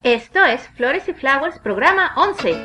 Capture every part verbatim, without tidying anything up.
Esto es Flores y Flowers, programa once.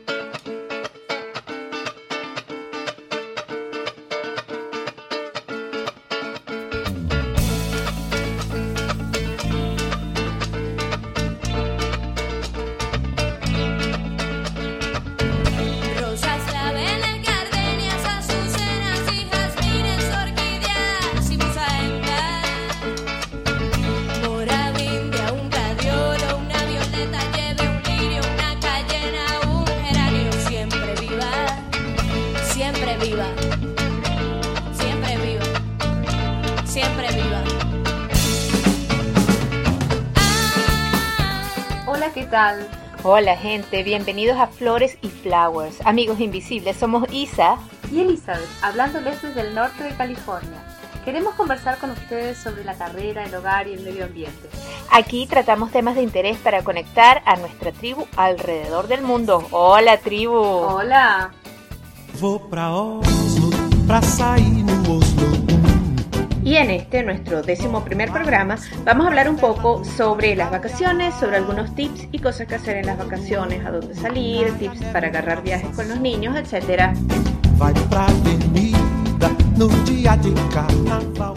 ¿Qué tal? Hola gente, bienvenidos a Flores y Flowers. Amigos invisibles, somos Isa y Elizabeth, hablándoles desde el norte de California. Queremos conversar con ustedes sobre la carrera, el hogar y el medio ambiente. Aquí tratamos temas de interés para conectar a nuestra tribu alrededor del mundo. Hola tribu. Hola. Vou pra Oslo, pra sair no Oslo. Y en este, nuestro décimo primer programa, vamos a hablar un poco sobre las vacaciones, sobre algunos tips y cosas que hacer en las vacaciones, a dónde salir, tips para agarrar viajes con los niños, etcétera. Vai pra avenida no dia de carnaval.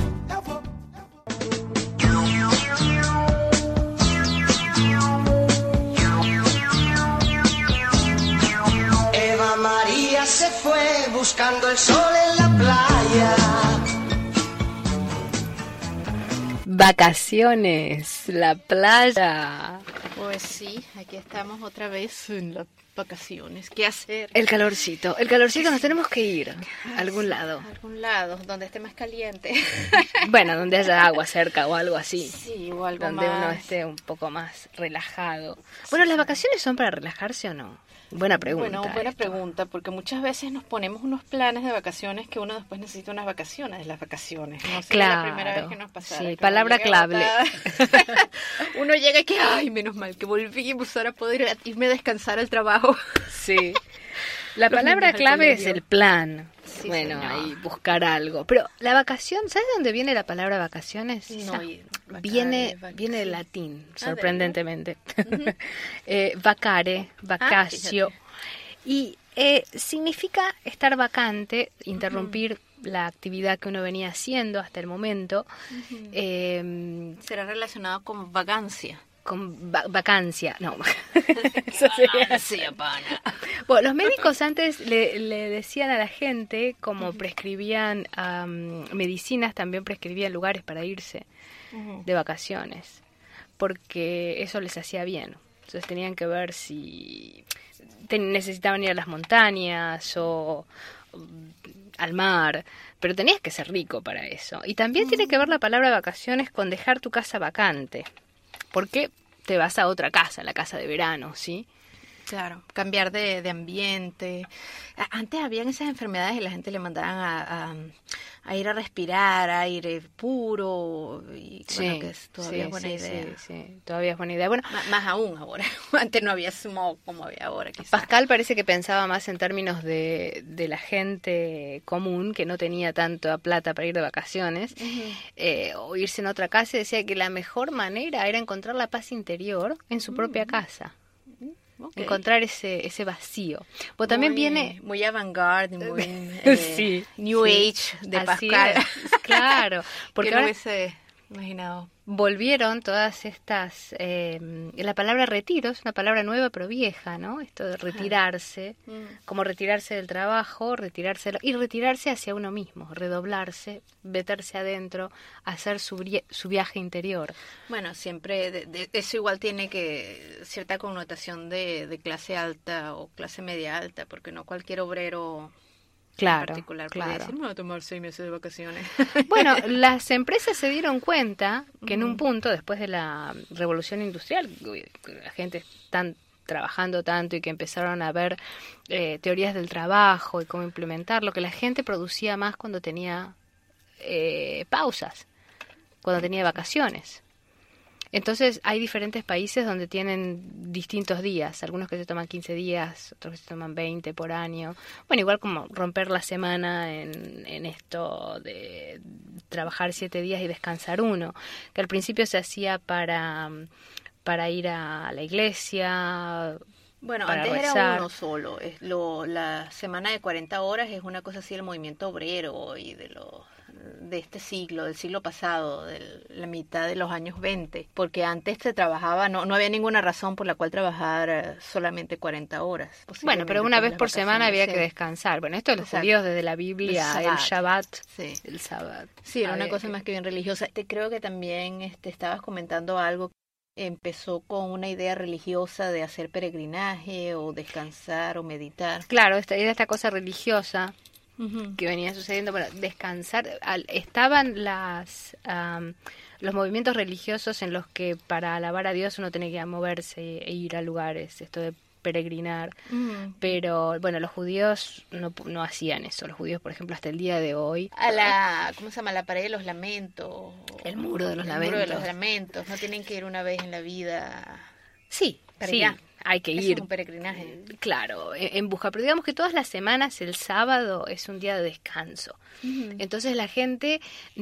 Eva María se fue buscando el sol en la playa. Vacaciones, la playa. Pues sí, aquí estamos otra vez en las vacaciones. ¿Qué hacer? El calorcito, el calorcito, nos tenemos que ir a algún lado. A algún lado, donde esté más caliente. Bueno, donde haya agua cerca o algo así. Sí, o algo donde más. Uno esté un poco más relajado. Bueno, ¿las vacaciones son para relajarse o no? Buena pregunta. Bueno, buena esto. pregunta, porque muchas veces nos ponemos unos planes de vacaciones que uno después necesita unas vacaciones de las vacaciones. No sé, claro, la primera vez que nos pasara. Sí, que palabra clave. Uno llega y que, ay, menos mal que volví a empezar a poder irme a descansar al trabajo. Sí. La Los palabra niños al clave es colegio. el plan. Sí, bueno, señor. ahí buscar algo. Pero la vacación, ¿sabes de dónde viene la palabra vacaciones? No, Isa? y- vacare, viene vac- viene del sí. latín, Ah, sorprendentemente. eh, vacare, vacacio. fíjate. Y eh, significa estar vacante, interrumpir la actividad que uno venía haciendo hasta el momento, eh, Será relacionado con vagancia. con va- vacancia. No, eso sería- Vagancia, pana. Bueno, los médicos antes le, le decían a la gente, como prescribían am, medicinas, también prescribían lugares para irse de vacaciones, porque eso les hacía bien. Entonces tenían que ver si te- necesitaban ir a las montañas o mm, al mar, pero tenías que ser rico para eso. Y también tiene que ver la palabra vacaciones con dejar tu casa vacante, porque te vas a otra casa, la casa de verano, ¿sí? Claro, cambiar de, de ambiente. A- Antes habían esas enfermedades y la gente le mandaban a, a, a ir a respirar aire puro. Y bueno, que es todavía sí, es buena sí, idea. sí, sí, todavía es buena idea. Bueno, M- más aún ahora. Antes no había smog como había ahora. Quizás. Pascal parece que pensaba más en términos de, de la gente común que no tenía tanta plata para ir de vacaciones, eh, o irse en otra casa, y decía que la mejor manera era encontrar la paz interior en su propia casa. Ok. Encontrar ese ese vacío. Pues también Muy- viene... muy avant-garde, muy eh, Sí, New sí. Age de Así Pascal. es, claro, porque que no ahora hubiese imaginado. volvieron todas estas... Eh, la palabra retiro es una palabra nueva pero vieja, ¿no? Esto de retirarse, como retirarse del trabajo, retirarse de lo- y retirarse hacia uno mismo, redoblarse, meterse adentro, hacer su, brie- su viaje interior. Bueno, siempre de- de- eso igual tiene que cierta connotación de, de clase alta o clase media alta, porque no cualquier obrero Claro, en particular puede claro. decir, me voy a tomar seis meses de vacaciones. Bueno, las empresas se dieron cuenta que en un punto, después de la revolución industrial, que la gente está trabajando tanto y que empezaron a ver eh, teorías del trabajo y cómo implementarlo, que la gente producía más cuando tenía eh, pausas, cuando tenía vacaciones. Entonces hay diferentes países donde tienen distintos días, algunos que se toman quince días, otros que se toman veinte por año. Bueno, igual como romper la semana en, en esto de trabajar siete días y descansar uno, que al principio se hacía para, para ir a la iglesia. Bueno, para antes rezar. era uno solo. Es lo, la semana de cuarenta horas es una cosa así del movimiento obrero y de los de este siglo, del siglo pasado, de la mitad de los años veinte, porque antes se trabajaba, no no había ninguna razón por la cual trabajar solamente cuarenta horas. Bueno, pero una por vez las por semana había vacaciones, que sí. descansar. Bueno, esto de los Exacto. judíos desde la Biblia, El el Shabbat. Shabbat, Sí. el Shabbat. Sí, era una Había cosa que- más que bien religiosa. Te creo que también este, estabas comentando algo. Empezó con una idea religiosa de hacer peregrinaje o descansar o meditar. Claro, esta, era esta cosa religiosa Ujú. que venía sucediendo. Bueno, descansar. Al- estaban las am, los movimientos religiosos en los que para alabar a Dios uno tenía que moverse e ir a lugares, esto de peregrinar. Mm. Pero bueno, los judíos no, pu- no hacían eso. Los judíos, por ejemplo, hasta el día de hoy. A la, ¿cómo se llama? La pared de los lamentos. El muro de los El muro de lamentos. los lamentos. No tienen que ir una vez en la vida. Sí, Para sí, allá. hay que Eso ir. es un peregrinaje. Claro, en, en busca. Pero digamos que todas las semanas el sábado es un día de descanso. Entonces la gente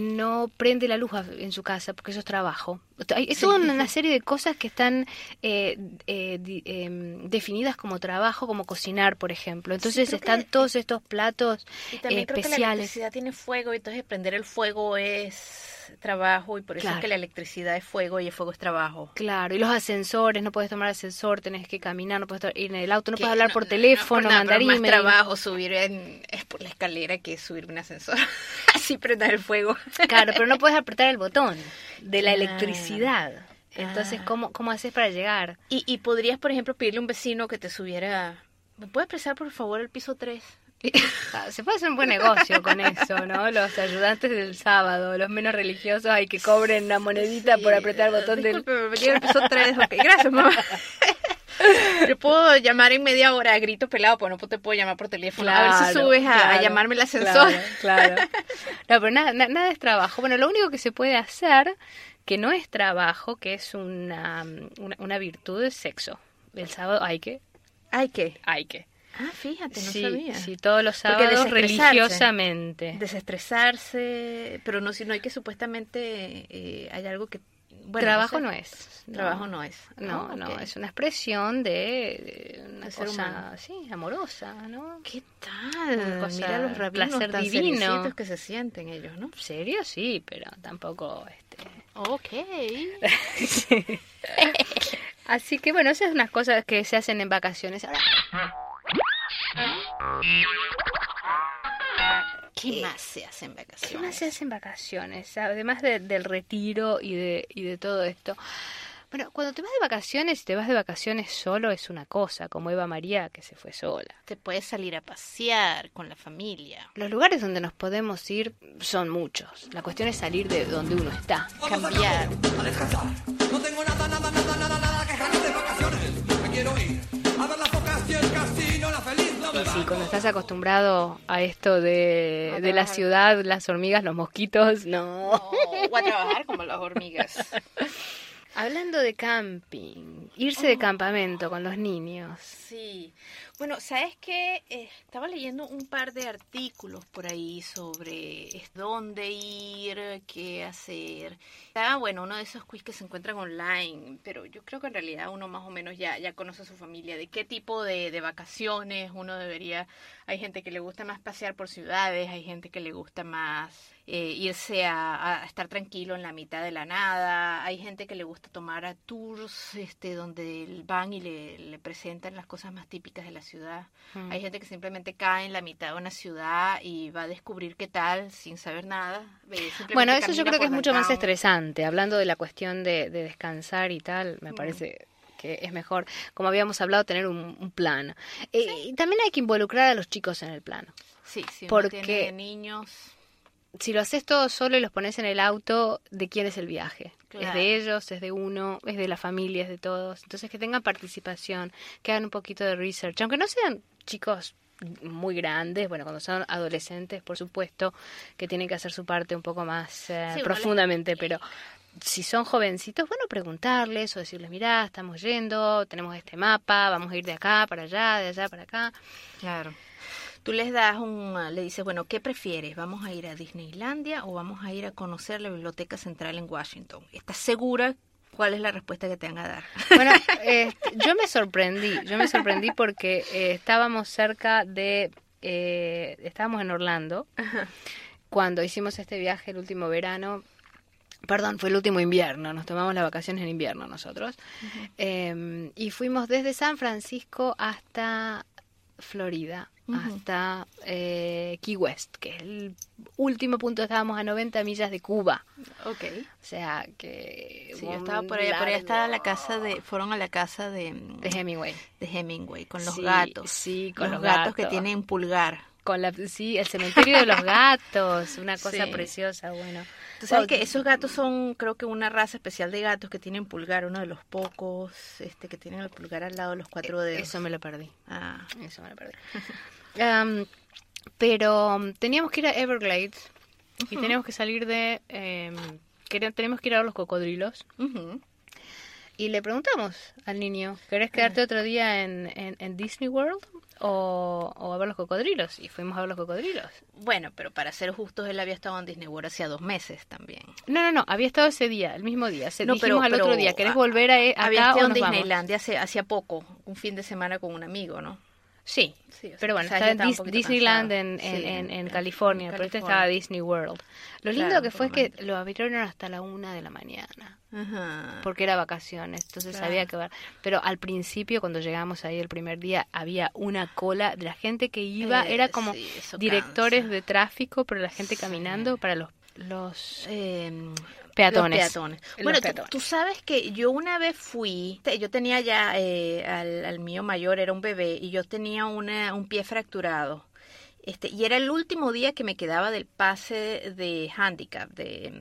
no prende la luz a- en su casa porque eso es trabajo. Hay es toda una serie de cosas que están eh, eh, di- em, definidas como trabajo, como cocinar, por ejemplo. Entonces creo están que- todos estos platos Y también eh, creo que la especiales. electricidad tiene fuego, y entonces prender el fuego es trabajo, y por eso Claro. es que la electricidad es fuego y el fuego es trabajo. Claro, y los ascensores, no puedes tomar ascensor, tenés que caminar, no puedes ir en el auto, no Que puedes hablar no- por no teléfono, por nada, mandar pero más email. trabajo subir en, es por la escalera que subir un ascensor. Así prender el fuego. Claro, pero no puedes apretar el botón de la Claro. electricidad. Entonces, Ah. ¿cómo, cómo haces para llegar? Y, y podrías, por ejemplo, pedirle a un vecino que te subiera. ¿Me puedes prestar, por favor, el piso tres? Ah, Se puede hacer un buen negocio con eso, ¿no? Los ayudantes del sábado, los menos religiosos, hay que cobren una monedita por apretar el botón del... Disculpe, me quiero el piso tres. Ok, gracias, mamá. Yo puedo llamar en media hora a grito pelado, pues no te puedo llamar por teléfono. a ver si Claro, subes a, a claro, llamarme el ascensor. Claro, claro. No, pero nada, na- nada es trabajo. Bueno, lo único que se puede hacer, que no es trabajo, que es una, una, una virtud, es sexo. El sábado hay que, Ay, ¿qué? hay que. Ah, fíjate, no sí, sabía. sí, todos los Porque sábados desestresarse. religiosamente. Desestresarse, pero no, si no hay que supuestamente eh, hay algo que... Bueno, Trabajo sé. no es. Trabajo no es. No, Ah, no, ok. es una expresión de, de una De ser cosa, humano. sí, amorosa, ¿no? ¿Qué tal? Una cosa, Mira los rabinos placer tan divino. seriecitos que se sienten ellos, ¿no? ¿En serio? Sí, pero tampoco, este... Ok. Así que bueno, esas son unas cosas que se hacen en vacaciones. Ahora, ¿Qué más se hace en ¿qué vacaciones? más se hace en vacaciones? Además de- del retiro y de, y de todo esto. Bueno, cuando te vas de vacaciones, y te vas de vacaciones solo es una cosa, como Eva María que se fue sola. Te puedes salir a pasear con la familia. Los lugares donde nos podemos ir son muchos. La cuestión es salir de donde uno está. Cambiar. A descansar. No tengo nada, nada, nada, nada, nada que ganar de vacaciones. Me quiero ir a ver las focas y el casino, la feliz, la Y verdad. sí, cuando estás acostumbrado a esto de, de la ciudad, las hormigas, los mosquitos, no. O a trabajar como las hormigas. Hablando de camping, irse de campamento con los niños. Sí. Bueno, ¿sabes qué? Eh, estaba leyendo un par de artículos por ahí sobre es dónde ir, qué hacer. Ah, bueno, uno de esos quiz que se encuentran online, pero yo creo que en realidad uno más o menos ya, ya conoce a su familia, de qué tipo de, de vacaciones uno debería... Hay gente que le gusta más pasear por ciudades, hay gente que le gusta más eh, irse a, a estar tranquilo en la mitad de la nada, hay gente que le gusta tomar a tours este, donde van y le, le presentan las cosas más típicas de la ciudad. Mm. Hay gente que simplemente cae en la mitad de una ciudad y va a descubrir qué tal sin saber nada. Ve, simplemente Bueno, eso yo camina creo que por es mucho más downtown. estresante. Hablando de la cuestión de, de descansar y tal, me Mm. parece que es mejor, como habíamos hablado, tener un, un plan. Eh, y también hay que involucrar a los chicos en el plan. Sí, si uno porque- tiene niños... Si lo haces todo solo y los pones en el auto, ¿de quién es el viaje? Es Claro. de ellos, es de uno, es de la familia, es de todos. Entonces que tengan participación, que hagan un poquito de research, aunque no sean chicos muy grandes, bueno, cuando son adolescentes, por supuesto, que tienen que hacer su parte un poco más eh, Sí, uno profundamente, pero si son jovencitos, bueno, preguntarles o decirles, mirá, estamos yendo, tenemos este mapa, vamos a ir de acá para allá, de allá para acá. Claro. Tú les das un, le dices, bueno, ¿qué prefieres? ¿Vamos a ir a Disneylandia o vamos a ir a conocer la Biblioteca Central en Washington? ¿Estás segura ¿Cuál es la respuesta que te van a dar? Bueno, eh, yo me sorprendí, yo me sorprendí porque eh, estábamos cerca de, eh, estábamos en Orlando, Ajá. cuando hicimos este viaje el último verano, perdón, fue el último invierno, nos tomamos las vacaciones en invierno nosotros, uh-huh. eh, y fuimos desde San Francisco hasta Florida, uh-huh. hasta eh, Key West, que es el último punto, estábamos a noventa millas de Cuba. Okay. O sea que... Sí, yo estaba por allá, por allá estaba la casa de, fueron a la casa de... De Hemingway. De Hemingway, con los sí, gatos. Sí, con los, los gatos, gatos que tienen pulgar. Con la, sí, el cementerio de los gatos, una cosa sí. preciosa, bueno. Tú sabes que esos gatos son, creo que una raza especial de gatos que tienen pulgar, uno de los pocos este que tienen el pulgar al lado de los cuatro dedos. Eso me lo perdí. Ah, eso me lo perdí. um, pero um, teníamos que ir a Everglades uh-huh. y teníamos que salir de... Eh, quer- tenemos que ir a ver los cocodrilos. Uh-huh. Y le preguntamos al niño, ¿querés quedarte uh-huh. otro día en, en, en Disney World? O, o a ver los cocodrilos, y fuimos a ver los cocodrilos. Bueno, pero para ser justos, él había estado en Disney World hacía dos meses también. No, no, no, había estado ese día, el mismo día. Se no, dijimos pero, al pero, otro día, ¿querés volver a, acá había estado o nos en vamos? Disneylandia hace, hacía poco, un fin de semana con un amigo, ¿no? Sí, sí o sea, pero bueno, o sea, estaba en estaba Dis- Disneyland en, sí, en, en, en, en California, en pero este California. estaba Disney World. Lo lindo Claro, que fue es momento. que lo abrieron hasta la una de la mañana. Ajá. Porque era vacaciones, entonces Claro. había que ver. Pero al principio, cuando llegamos ahí el primer día, había una cola de la gente que iba, Eh, era como sí, eso directores cansa. de tráfico, pero la gente Sí. caminando para los los Eh, peatones. Los peatones. Los Bueno, tú- peatones. Tú, sabes que yo una vez fui, te- yo tenía ya eh, al, al mío mayor, era un bebé, y yo tenía una, un pie fracturado. Este, y era el último día que me quedaba del pase de handicap, de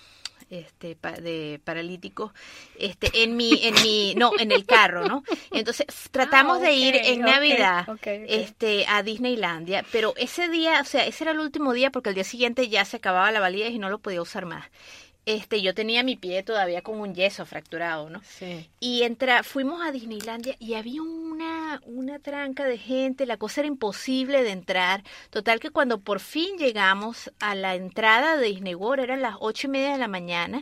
este pa- de paralíticos, este en mi en mi no en el carro, ¿no? Entonces f- tratamos Ah, de ir ok, en ok, Navidad ok, ok. este a Disneylandia, pero ese día, o sea, ese era el último día porque el día siguiente ya se acababa la validez y no lo podía usar más. Este, yo tenía mi pie todavía con un yeso fracturado, ¿no? Sí. Y entra, fuimos a Disneylandia y había una, una tranca de gente, la cosa era imposible de entrar. Total que cuando por fin llegamos a la entrada de Disney World, eran las ocho y media de la mañana,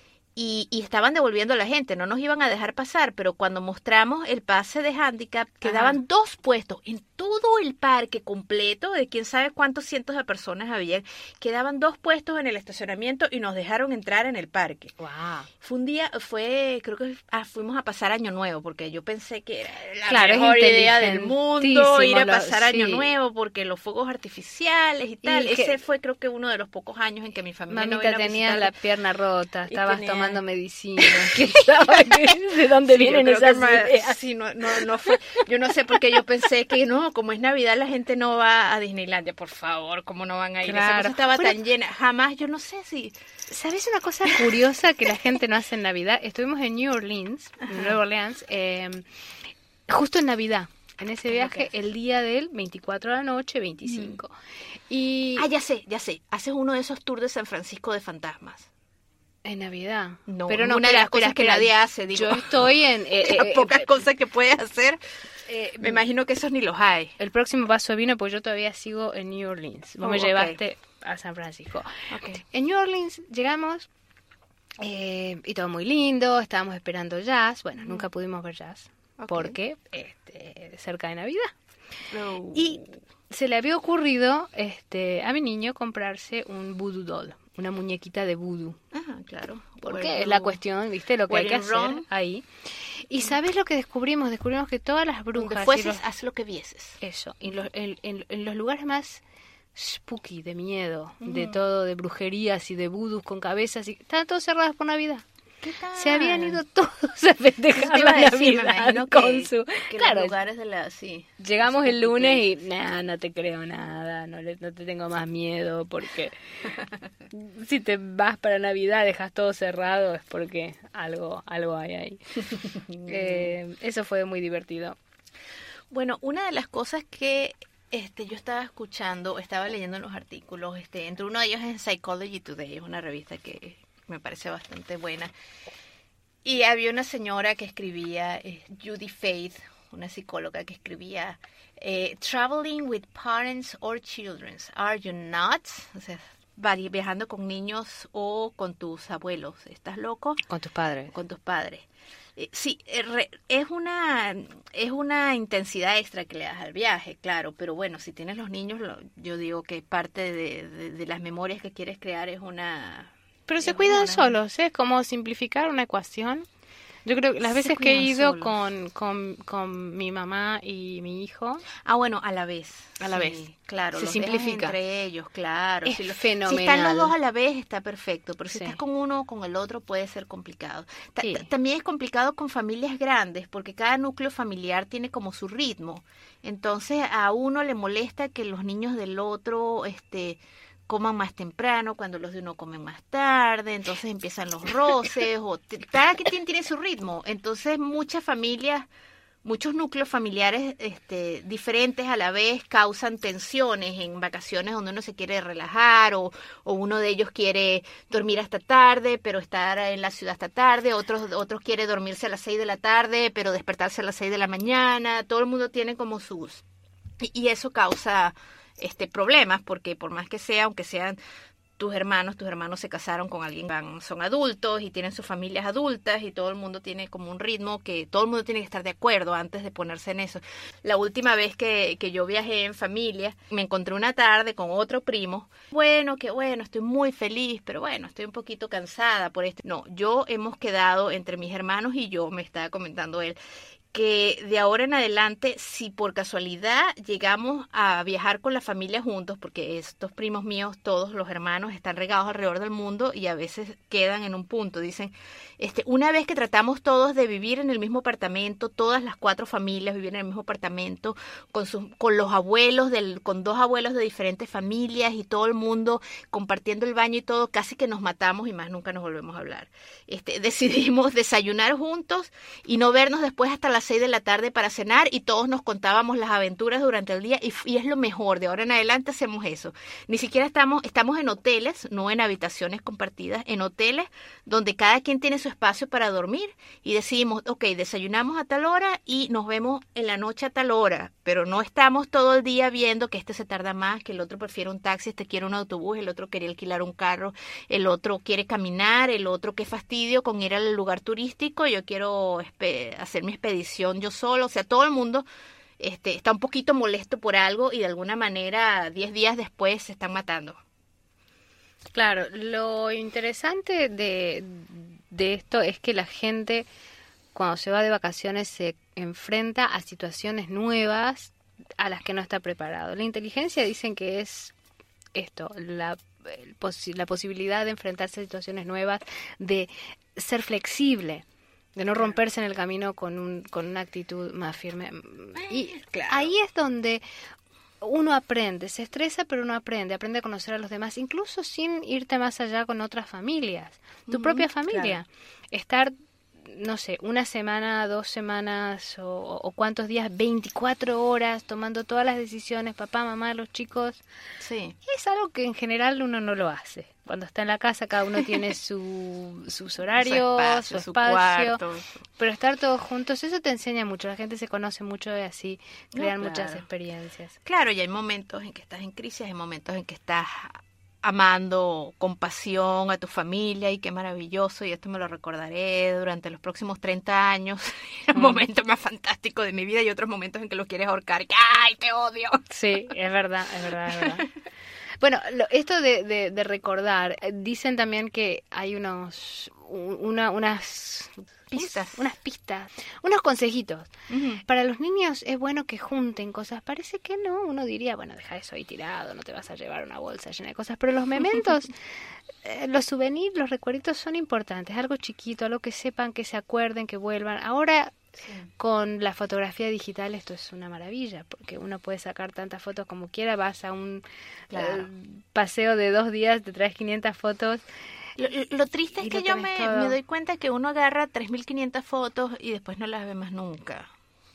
y, y estaban devolviendo a la gente, no nos iban a dejar pasar, pero cuando mostramos el pase de handicap, quedaban Ajá. dos puestos en todo el parque completo, de quién sabe cuántos cientos de personas había, quedaban dos puestos en el estacionamiento y nos dejaron entrar en el parque. Wow. Fue un día, fue, creo que ah, fuimos a pasar Año Nuevo, porque yo pensé que era la Claro, es mejor idea del inteligentísimo mundo ir a lo- pasar Año sí. Nuevo, porque los fuegos artificiales y tal. que- Ese fue creo que uno de los pocos años en que mi familia no Mamita vino a tenía visitar. la pierna rota, Y estabas tenía- tomando medicina. ¿Quién sabe qué- de dónde Sí, vienen yo creo esas que ma- ideas? sí, no, no, no fue. Yo no sé por qué yo pensé que no, como es Navidad la gente no va a Disneylandia, por favor, cómo no van a ir. Esa Claro. cosa estaba Bueno, tan llena. Jamás, yo no sé si. ¿Sabes una cosa curiosa que la gente no hace en Navidad? Estuvimos en New Orleans, en Nueva Orleans, eh, justo en Navidad. En ese viaje, Ok. el día del veinticuatro de la noche, veinticinco. Y Ah, ya sé, ya sé. Haces uno de esos tours de San Francisco de fantasmas. en Navidad. No, pero no, una de espera, las cosas espera, que espera. nadie hace, digo. Yo estoy en... eh, Las eh, pocas eh, cosas que puedes hacer, eh, me imagino que esos ni los hay. El próximo paso vino porque yo todavía sigo en New Orleans. Vos Oh, me ok. llevaste a San Francisco. Okay. En New Orleans llegamos eh, y todo muy lindo, estábamos esperando jazz. Bueno, nunca pudimos ver jazz Ok. porque este, cerca de Navidad. No. Y se le había ocurrido este, a mi niño comprarse un voodoo doll, una muñequita de voodoo. Ajá, claro. Porque Where es la you- cuestión, ¿viste? Lo que hay where que in hacer Rome. ahí. ¿Y sabes lo que descubrimos? Descubrimos que todas las Donde brujas... y fueses, los- haz lo que vieses. Eso, en los, en, en- en los lugares más spooky, de miedo, de todo, de brujerías y de vudus con cabezas, y estaban todos cerrados por Navidad. ¿Qué tal? Se habían ido todos a festejar Eso te la iba a decir, me Navidad imagino que, con su... que Claro, los lugares de la... Sí. llegamos el spooky lunes y, places. nah, no te creo nada, no, le, no te tengo más miedo, porque si te vas para Navidad, dejas todo cerrado, es porque algo, algo hay ahí. Eh, eso fue muy divertido. Bueno, una de las cosas que este yo estaba escuchando, estaba leyendo en los artículos, este entre uno de ellos es Psychology Today, es una revista que me parece bastante buena. Y había una señora que escribía, eh, Judy Faith, una psicóloga que escribía, eh, Traveling with parents or children, are you nuts? O sea, vari- viajando con niños o con tus abuelos. ¿Estás loco? Con tus padres. Con tus padres. Eh, sí, eh, re- es una es una intensidad extra que le das al viaje, claro, pero bueno, si tienes los niños, lo- yo digo que parte de, de, de las memorias que quieres crear es una... Pero se es cuidan una- solos, ¿eh? Es como simplificar una ecuación. Yo creo que las Se veces que he cuidan ido solos. con, con, con mi mamá y mi hijo, Ah, bueno, a la vez. A la Sí, vez. Claro, Se los dejas simplifica. entre ellos, claro. Es si, los- fenomenal. si están los dos a la vez está perfecto, pero si Sí. estás con uno o con el otro puede ser complicado. Ta- Sí. ta- También es complicado con familias grandes porque cada núcleo familiar tiene como su ritmo. Entonces a uno le molesta que los niños del otro este coman más temprano cuando los de uno comen más tarde, entonces empiezan los roces, o t- cada quien tiene su ritmo. Entonces muchas familias, muchos núcleos familiares este, diferentes a la vez causan tensiones en vacaciones donde uno se quiere relajar o, o uno de ellos quiere dormir hasta tarde pero estar en la ciudad hasta tarde, otros otros quiere dormirse a las seis de la tarde pero despertarse a las seis de la mañana. Todo el mundo tiene como sus... Y, y eso causa este problemas porque por más que sea, aunque sean tus hermanos, tus hermanos se casaron con alguien, van- son adultos y tienen sus familias adultas y todo el mundo tiene como un ritmo que todo el mundo tiene que estar de acuerdo antes de ponerse en eso. La última vez que, que yo viajé en familia, me encontré una tarde con otro primo. Bueno, que bueno, estoy muy feliz, pero bueno, estoy un poquito cansada por esto. No, yo hemos quedado entre mis hermanos y yo, me estaba comentando él, que de ahora en adelante, si por casualidad llegamos a viajar con la familia juntos, porque estos primos míos, todos los hermanos, están regados alrededor del mundo y a veces quedan en un punto, dicen, este, una vez que tratamos todos de vivir en el mismo apartamento, todas las cuatro familias vivir en el mismo apartamento, con sus, con los abuelos, del, con dos abuelos de diferentes familias y todo el mundo compartiendo el baño y todo, casi que nos matamos y más nunca nos volvemos a hablar. Este, decidimos desayunar juntos y no vernos después hasta las seis de la tarde para cenar y todos nos contábamos las aventuras durante el día y, y es lo mejor, de ahora en adelante hacemos eso. Ni siquiera estamos, estamos en hoteles, no en habitaciones compartidas, en hoteles donde cada quien tiene su espacio para dormir y decidimos, ok, desayunamos a tal hora y nos vemos en la noche a tal hora, pero no estamos todo el día viendo que este se tarda más, que el otro prefiere un taxi, este quiere un autobús, el otro quería alquilar un carro, el otro quiere caminar, el otro qué fastidio con ir al lugar turístico, yo quiero espe- hacer mi expedición yo solo, o sea, todo el mundo este, está un poquito molesto por algo y de alguna manera diez días después se están matando. claro, lo interesante de, de esto es que la gente cuando se va de vacaciones se enfrenta a situaciones nuevas a las que no está preparado. La inteligencia dicen que es esto, la, el posi- la posibilidad de enfrentarse a situaciones nuevas, de ser flexible, de no romperse en el camino con un con una actitud más firme. Y claro. ahí es donde uno aprende, se estresa, pero uno aprende, aprende a conocer a los demás, incluso sin irte más allá con otras familias, tu Ujú, propia familia. claro. Estar, no sé, una semana, dos semanas o, o cuántos días, veinticuatro horas tomando todas las decisiones, papá, mamá, los chicos. Sí. Es algo que en general uno no lo hace. Cuando está en la casa cada uno tiene su, sus horarios, su su espacio, su espacio, cuarto, su- pero estar todos juntos, eso te enseña mucho. La gente se conoce mucho y así No, crean claro. muchas experiencias. Claro, y hay momentos en que estás en crisis, hay momentos en que estás amando con pasión a tu familia y qué maravilloso, y esto me lo recordaré durante los próximos treinta años, el Mm. momento más fantástico de mi vida y otros momentos en que los quieres ahorcar, y que, ¡ay, te odio! Sí, es verdad, es verdad, es verdad. Bueno, lo- esto de, de, de recordar, eh, dicen también que hay unos, u- una, unas Pistas. unas pistas, unos consejitos. Ujú. Para los niños es bueno que junten cosas. Parece que no, uno diría, bueno, deja eso ahí tirado, no te vas a llevar una bolsa llena de cosas. Pero los mementos, eh, los souvenirs, los recuerditos son importantes. Algo chiquito, algo que sepan, que se acuerden, que vuelvan. Ahora, con la fotografía digital esto es una maravilla, porque uno puede sacar tantas fotos como quiera. Vas a un Claro. eh, paseo de dos días, te traes quinientas fotos. Lo, lo triste Y es lo que yo tenés me, todo. me doy cuenta que uno agarra tres mil quinientas fotos y después no las ve más nunca.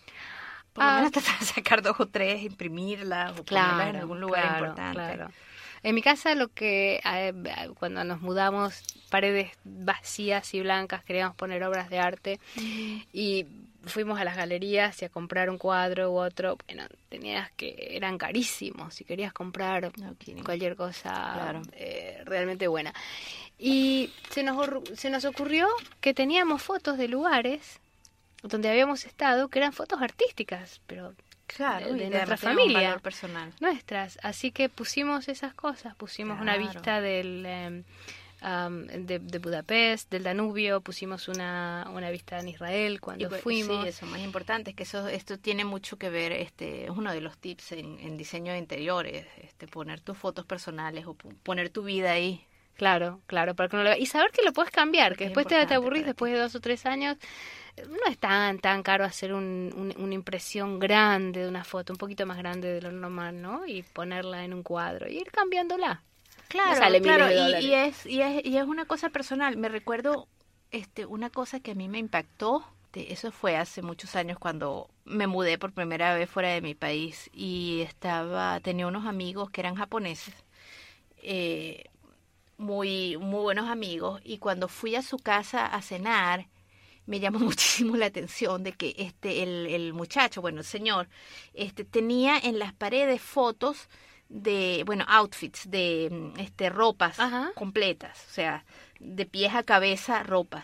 Por lo Ah. menos tratar de sacar dos o tres, imprimirlas o ponerlas en algún lugar claro, importante. claro. En mi casa lo que eh, cuando nos mudamos, paredes vacías y blancas, queríamos poner obras de arte y fuimos a las galerías y a comprar un cuadro u otro, bueno, tenías que, eran carísimos si querías comprar Okay. cualquier cosa Claro. eh, realmente buena. Y se nos, or- se nos ocurrió que teníamos fotos de lugares donde habíamos estado, que eran fotos artísticas, pero Claro, de, y de además nuestra tiene un familia, valor personal. nuestras. Así que pusimos esas cosas, pusimos una Claro. vista del... eh, um, de, de Budapest, del Danubio, pusimos una, una vista en Israel cuando Y pues, fuimos. Sí, eso más importante es que eso esto tiene mucho que ver, este es uno de los tips en, en diseño de interiores, este poner tus fotos personales o pu- poner tu vida ahí. Claro, claro, para que no lo- y saber que lo puedes cambiar, Porque que es después te, te importante aburrís para después de dos o tres años. No es tan tan caro hacer un, un- una impresión grande de una foto, un poquito más grande de lo normal, ¿no? Y ponerla en un cuadro y ir cambiándola. Claro, No sale miles claro, de y, dólares. y es y es y es una cosa personal. Me recuerdo este una cosa que a mí me impactó. de- Eso fue hace muchos años cuando me mudé por primera vez fuera de mi país y estaba tenía unos amigos que eran japoneses. Eh, muy muy buenos amigos y cuando fui a su casa a cenar me llamó muchísimo la atención de que este el, el muchacho, bueno, el señor, este tenía en las paredes fotos de, bueno, outfits de mm, este ropas Ajá. completas, o sea, de pies a cabeza ropas.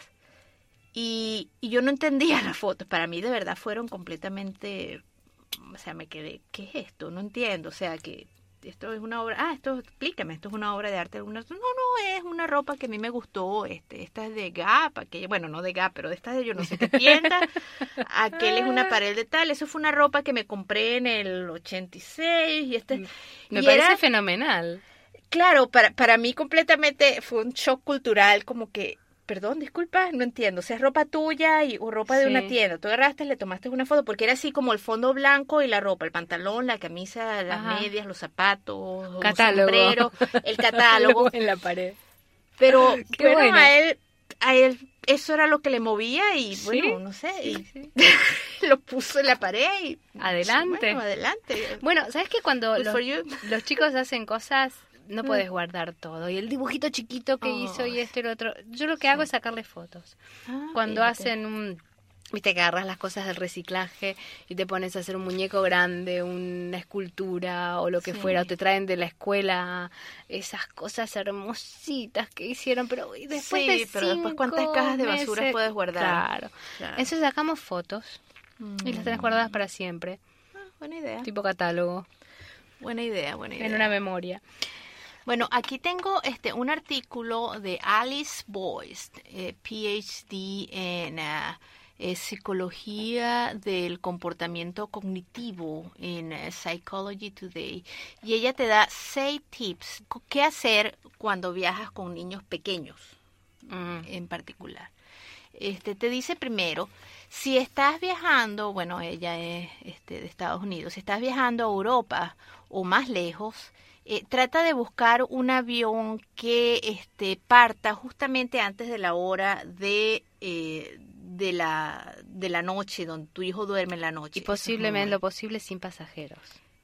Y, y yo no entendía las fotos, para mí de verdad fueron completamente, o sea, me quedé, ¿qué es esto? No entiendo, o sea, que esto es una obra, ah, esto, explícame, esto es una obra de arte. Una, no, no, es una ropa que a mí me gustó, este, esta es de Gap, aquella, bueno, no de Gap, pero de estas de yo no sé qué tienda, aquel es una pared de tal, eso fue una ropa que me compré en el ochenta y seis, y este, Me y parece era, fenomenal. claro, para, para mí completamente fue un shock cultural, como que, perdón, disculpa, no entiendo, o sea, es ropa tuya y, o ropa de Sí. una tienda, tú agarraste, le tomaste una foto, porque era así como el fondo blanco y la ropa, el pantalón, la camisa, las Ajá. medias, los zapatos, Catálogo. un sombrero, el catálogo, en la pared. pero Qué bueno, bueno. a él, a él eso era lo que le movía y Sí, bueno, no sé, y Sí, sí. lo puso en la pared y Adelante. bueno, adelante. Bueno, ¿sabes que cuando Good los, for you. los chicos hacen cosas, no Mm. puedes guardar todo? Y el dibujito chiquito que Oh, hizo y esto y lo otro. Yo lo que hago es sacarle fotos. Ah, Cuando fíjate. hacen un... Viste que agarras las cosas del reciclaje y te pones a hacer un muñeco grande, una escultura o lo que Sí. fuera, o te traen de la escuela esas cosas hermositas que hicieron, pero y después Sí, de pero después, ¿cuántas cinco cajas de basura meses- puedes guardar? Claro. Claro. Entonces sacamos fotos y las tenés guardadas para siempre, Ah, buena idea. tipo catálogo, Buena idea, buena idea. en una memoria. Bueno, aquí tengo este un artículo de Alice Boyce, eh, P H D en ah, eh, psicología del comportamiento cognitivo en eh, Psychology Today, y ella te da seis tips co- qué hacer cuando viajas con niños pequeños Mm. en particular. Este te dice primero, si estás viajando, bueno, ella es este, de Estados Unidos, si estás viajando a Europa o más lejos, eh, trata de buscar un avión que este, parta justamente antes de la hora de, eh, de, la, de la noche, donde tu hijo duerme en la noche. Y Eso es muy posiblemente bueno. lo posible sin pasajeros.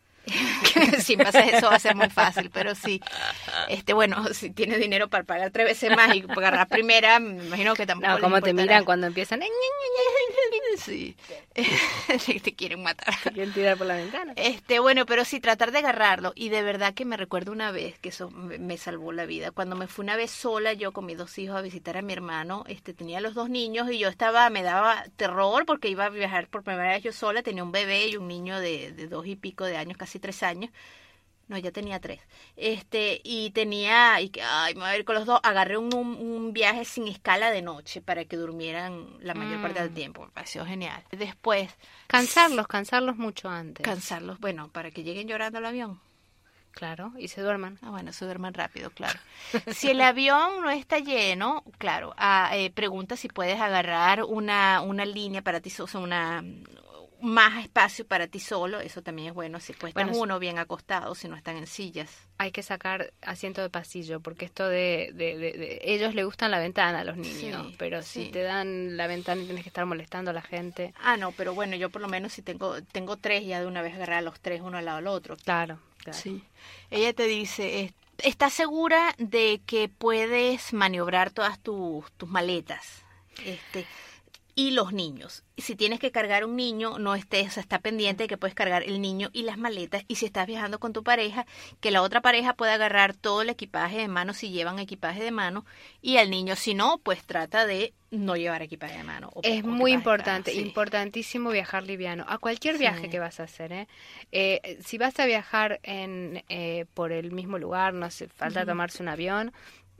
Si pasa eso va a ser muy fácil, pero sí, este, bueno, si tienes dinero para pagar tres veces más y agarrar primera, me imagino que tampoco No, les cómo te importará. miran cuando empiezan, Sí, te quieren matar. te quieren tirar por la ventana. Este, bueno, pero sí, tratar de agarrarlo. Y de verdad que me recuerdo una vez que eso me, me salvó la vida. Cuando me fui una vez sola, yo con mis dos hijos a visitar a mi hermano, este, tenía los dos niños y yo estaba, me daba terror porque iba a viajar por primera vez yo sola. Tenía un bebé y un niño de, de dos y pico de años, casi tres años. No, ya tenía tres. Este, y tenía, y que, ay, me voy a ir con los dos. Agarré un, un, un viaje sin escala de noche para que durmieran la mayor Mm. parte del tiempo. Me pareció genial. Después, Cansarlos, cansarlos mucho antes. cansarlos, bueno, para que lleguen llorando al avión. Claro, y se duerman. Ah, bueno, se duerman rápido, claro. Si el avión no está lleno, claro, ah, eh, pregunta si puedes agarrar una, una línea para ti, o sea, una más espacio para ti solo. Eso también es bueno si cuestan Bueno, uno bien acostado, si no están en sillas. Hay que sacar asiento de pasillo, porque esto de, de, de, de- ellos les gustan la ventana a los niños, Sí, pero si sí. te dan la ventana y tienes que estar molestando a la gente, Ah, no, pero bueno, yo por lo menos si tengo tengo tres, ya de una vez agarrar a los tres uno al lado del otro. claro, claro. Sí. Ella te dice, es- ¿estás segura de que puedes maniobrar todas tus, tus maletas? Este, y los niños. Si tienes que cargar un niño, no estés, o sea, está pendiente de que puedes cargar el niño y las maletas. Y si estás viajando con tu pareja, que la otra pareja pueda agarrar todo el equipaje de mano si llevan equipaje de mano. Y al niño, si no, pues trata de no llevar equipaje de mano. O es o muy equipaje importante, acá, sí. importantísimo viajar liviano. A cualquier viaje Sí. que vas a hacer, ¿eh? Eh, si vas a viajar en eh, por el mismo lugar, no hace falta Ujú. tomarse un avión.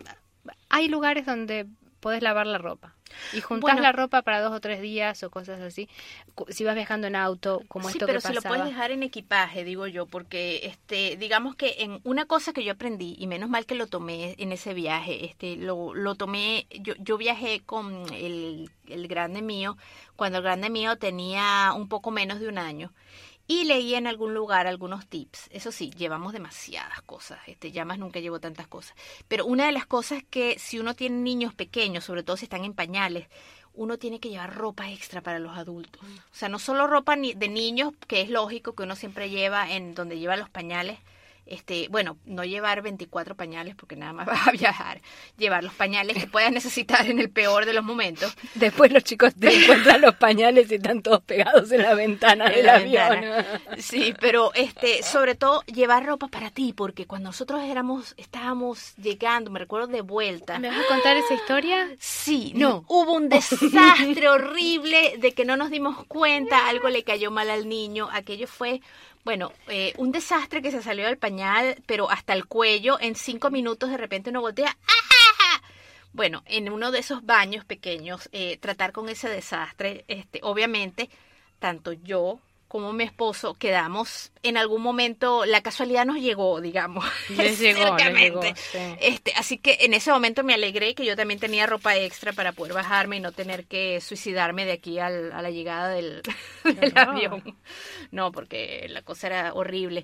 Hay lugares donde podés lavar la ropa y juntás Bueno. la ropa para dos o tres días o cosas así. Cu- Si vas viajando en auto, como Sí, esto pero que si lo pasaba. puedes dejar en equipaje, digo yo, porque este, digamos que en una cosa que yo aprendí, y menos mal que lo tomé en ese viaje, este, lo, lo tomé, yo, yo viajé con el, el grande mío, cuando el grande mío tenía un poco menos de un año. Y leí en algún lugar algunos tips. Eso sí, llevamos demasiadas cosas. Este, ya más nunca llevo tantas cosas. Pero una de las cosas que si uno tiene niños pequeños, sobre todo si están en pañales, uno tiene que llevar ropa extra para los adultos. O sea, no solo ropa ni de niños, que es lógico que uno siempre lleva en donde lleva los pañales. Este, bueno, no llevar veinticuatro pañales porque nada más vas a viajar. Llevar los pañales que puedas necesitar en el peor de los momentos. Después los chicos te encuentran los pañales y están todos pegados en la ventana En del la avión. ventana. Sí, pero este, sobre todo llevar ropa para ti, porque cuando nosotros éramos, estábamos llegando, me recuerdo de vuelta. ¿Me vas a contar esa historia? Sí, No. hubo un desastre horrible de que no nos dimos cuenta, algo le cayó mal al niño, aquello fue, bueno, eh, un desastre que se salió del pañal, pero hasta el cuello, en cinco minutos de repente uno voltea, ¡ah! Bueno, en uno de esos baños pequeños, eh, tratar con ese desastre, este, obviamente, tanto yo como mi esposo quedamos en algún momento, la casualidad nos llegó, digamos, Les llegó, les ciertamente. llegó, sí. Este, así que en ese momento me alegré que yo también tenía ropa extra para poder bajarme y no tener que suicidarme de aquí al, a la llegada del, del horror. avión. No, porque la cosa era horrible.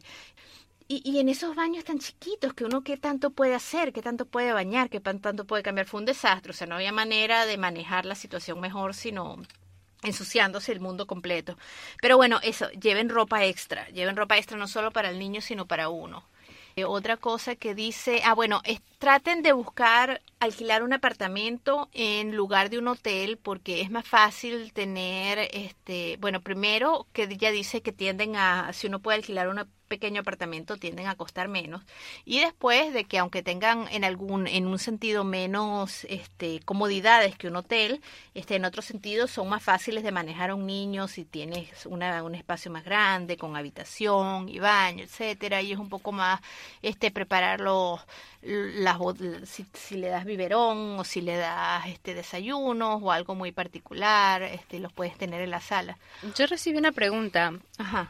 Y, y en esos baños tan chiquitos que uno qué tanto puede hacer, qué tanto puede bañar, qué tan- tanto puede cambiar, fue un desastre. O sea, no había manera de manejar la situación mejor, sino ensuciándose el mundo completo. Pero bueno, eso, lleven ropa extra, lleven ropa extra no solo para el niño, sino para uno. Eh, otra cosa que dice, ah bueno, es, traten de buscar alquilar un apartamento en lugar de un hotel porque es más fácil tener, este, bueno, primero que ella dice que tienden a, si uno puede alquilar un pequeño apartamento, tienden a costar menos, y después de que aunque tengan en algún, en un sentido menos, este, comodidades que un hotel, este, en otro sentido son más fáciles de manejar a un niño si tienes una, un espacio más grande con habitación y baño, etcétera, y es un poco más, este, prepararlo las si, si le das biberón o si le das este desayunos o algo muy particular, este los puedes tener en la sala. Yo recibí una pregunta Ajá.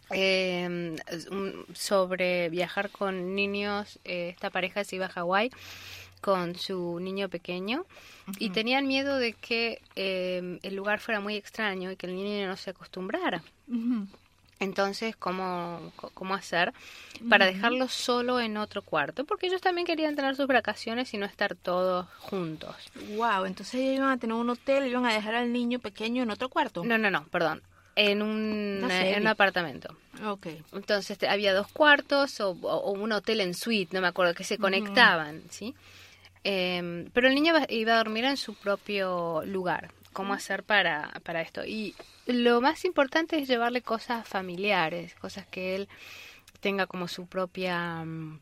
eh, un- sobre viajar con niños. Eh, esta pareja se iba a Hawái con su niño pequeño y tenían miedo de que eh, el lugar fuera muy extraño y que el niño no se acostumbrara. Uh-huh. Entonces, ¿cómo, cómo hacer para dejarlo solo en otro cuarto? Porque ellos también querían tener sus vacaciones y no estar todos juntos. Wow, entonces ellos iban a tener un hotel, iban a dejar al niño pequeño en otro cuarto. No, no, no, perdón. En un, Una eh, serie. en un apartamento. Okay. Entonces te- había dos cuartos o, o- o un hotel en suite, no me acuerdo, que se conectaban, ¿sí? Em, pero el niño va- iba a dormir en su propio lugar. ¿Cómo hacer para, para esto? Y lo más importante es llevarle cosas familiares, cosas que él tenga como su propia mm,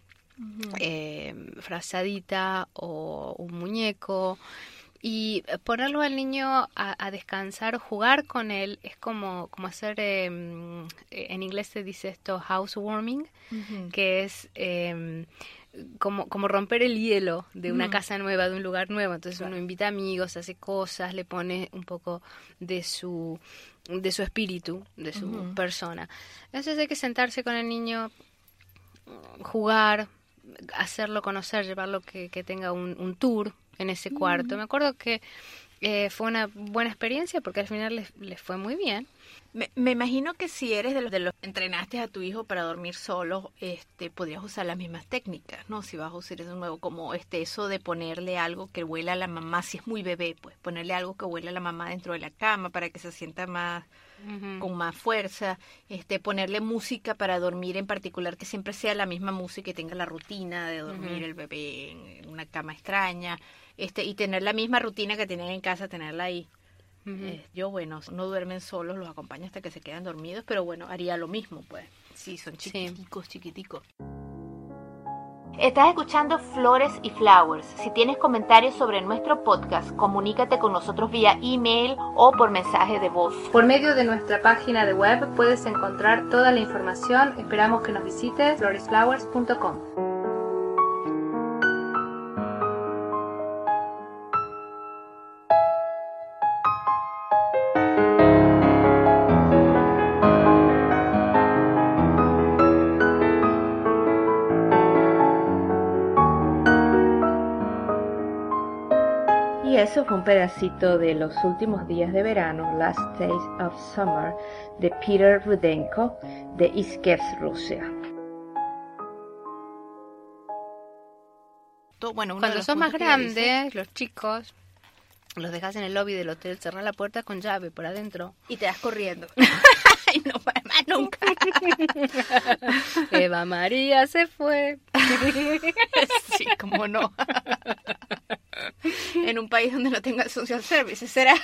eh, frazadita o un muñeco. Y ponerlo al niño a, a descansar, jugar con él, es como, como hacer, eh, en inglés se dice esto, housewarming, Uh-huh. que es eh, como, como romper el hielo de una Ujú. casa nueva, de un lugar nuevo. Entonces Claro. uno invita amigos, hace cosas, le pone un poco de su, de su espíritu, de su Ujú. persona. Entonces hay que sentarse con el niño, jugar, hacerlo conocer, llevarlo que, que tenga un, un tour en ese cuarto. Me acuerdo que eh, fue una buena experiencia porque al final les, les fue muy bien. Me, me imagino que si eres de los de los que entrenaste a tu hijo para dormir solo, este, podrías usar las mismas técnicas, ¿no? Si vas a usar eso nuevo, como este, eso de ponerle algo que huela a la mamá, si es muy bebé, pues ponerle algo que huela a la mamá dentro de la cama para que se sienta más, Ujú. con más fuerza, este, ponerle música para dormir en particular, que siempre sea la misma música y tenga la rutina de dormir Ujú. el bebé en una cama extraña, este, y tener la misma rutina que tienen en casa, tenerla ahí. Ujú. Eh, yo, bueno, no duermen solos, los acompaño hasta que se quedan dormidos, pero bueno, haría lo mismo, pues. Sí, son chiquiticos, chiquiticos. Estás escuchando Flores y Flowers. Si tienes comentarios sobre nuestro podcast, comunícate con nosotros vía email o por mensaje de voz. Por medio de nuestra página de web puedes encontrar toda la información. Esperamos que nos visites flores flowers punto com. Y eso fue un pedacito de Los últimos días de verano, Last Days of Summer, de Peter Rudenko, de Izhevsk, Rusia. Bueno, uno de Cuando los son más puntos que ella dice- grandes, los chicos, los dejas en el lobby del hotel, cerrar la puerta con llave por adentro. y te vas corriendo. Ay, no, más nunca. Eva María se fue. Sí, cómo no. En un país donde no tenga social services, será.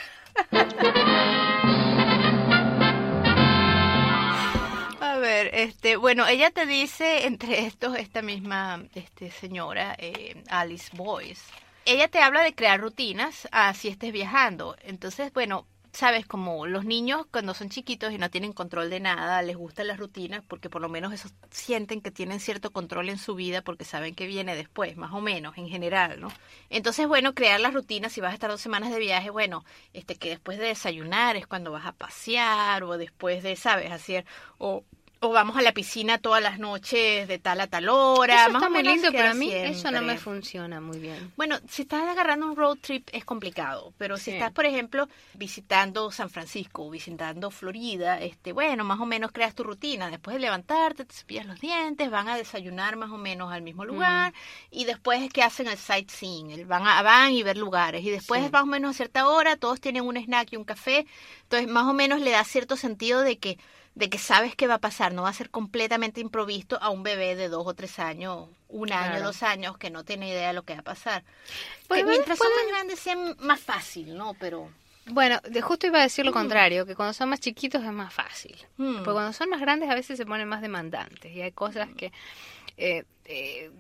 A ver, este, bueno, ella te dice, entre estos, esta misma este, señora, eh, Alice Boyce, ella te habla de crear rutinas así estés viajando. Entonces, bueno, sabes, como los niños cuando son chiquitos y no tienen control de nada, les gustan las rutinas porque por lo menos eso sienten que tienen cierto control en su vida porque saben que viene después, más o menos, en general, ¿no? Entonces, bueno, crear las rutinas, si vas a estar dos semanas de viaje, bueno, este que después de desayunar es cuando vas a pasear o después de, ¿sabes? Hacer, o... O vamos a la piscina todas las noches de tal a tal hora. Eso más está o muy menos lindo, queda pero a mí eso no siempre. me funciona muy bien. Bueno, si estás agarrando un road trip es complicado, pero si Sí. estás, por ejemplo, visitando San Francisco o visitando Florida, este, bueno, más o menos creas tu rutina. Después de levantarte, te cepillas los dientes, van a desayunar más o menos al mismo lugar y después es que hacen el sightseeing, el van a van y ver lugares y después Sí. más o menos a cierta hora todos tienen un snack y un café, entonces más o menos le da cierto sentido de que de que sabes qué va a pasar, no va a ser completamente improvisto a un bebé de dos o tres años, un año, Claro. dos años, que no tiene idea de lo que va a pasar. Pues Que mientras son pueden- más grandes sea más fácil, ¿no? Pero... Bueno, de justo iba a decir lo contrario, que cuando son más chiquitos es más fácil. Mm. Porque cuando son más grandes a veces se ponen más demandantes y hay cosas que eh, eh,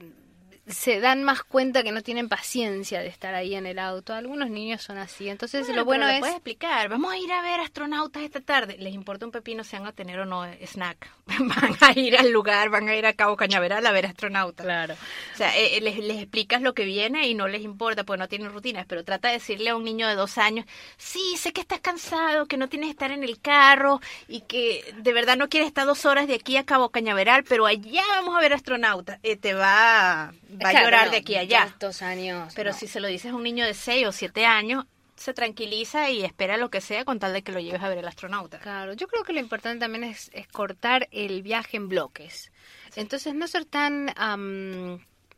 se dan más cuenta que no tienen paciencia de estar ahí en el auto. Algunos niños son así, entonces Bueno, lo bueno pero le es... puedes explicar, vamos a ir a ver astronautas esta tarde. Les importa un pepino si van a tener o no snack. Van a ir al lugar, van a ir a Cabo Cañaveral a ver astronautas. Claro. O sea, eh, les, les explicas lo que viene y no les importa, pues no tienen rutinas, pero trata de decirle a un niño de dos años, sí, sé que estás cansado, que no tienes que estar en el carro y que de verdad no quieres estar dos horas de aquí a Cabo Cañaveral, pero allá vamos a ver astronautas. Eh, te va, va a Claro, llorar no, de aquí a allá. dos, dos años. Pero no. si se lo dices a un niño de seis o siete años, se tranquiliza y espera lo que sea con tal de que lo lleves a ver el astronauta. Claro, yo creo que lo importante también es, es cortar el viaje en bloques. Entonces no ser tan... am,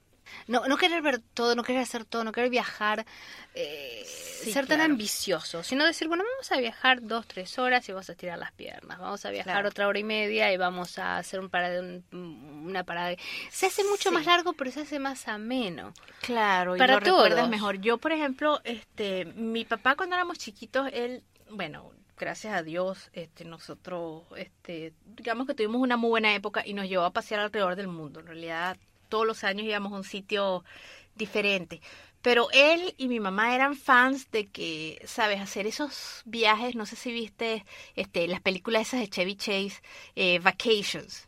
no, no querer ver todo, no querer hacer todo, no querer viajar, eh, Sí, ser tan claro. ambicioso, sino decir, bueno, vamos a viajar dos, tres horas y vamos a estirar las piernas, vamos a viajar Claro. otra hora y media y vamos a hacer un parada, un- una parada. Se hace mucho Sí. más largo, pero se hace más ameno. Claro, y Para lo recuerdas todos. mejor. Yo, por ejemplo, este, mi papá cuando éramos chiquitos, él, bueno, gracias a Dios, este, nosotros, este, digamos que tuvimos una muy buena época y nos llevó a pasear alrededor del mundo. En realidad, todos los años íbamos a un sitio diferente. Pero él y mi mamá eran fans de que, sabes, hacer esos viajes, no sé si viste este, las películas esas de Chevy Chase, eh, Vacations,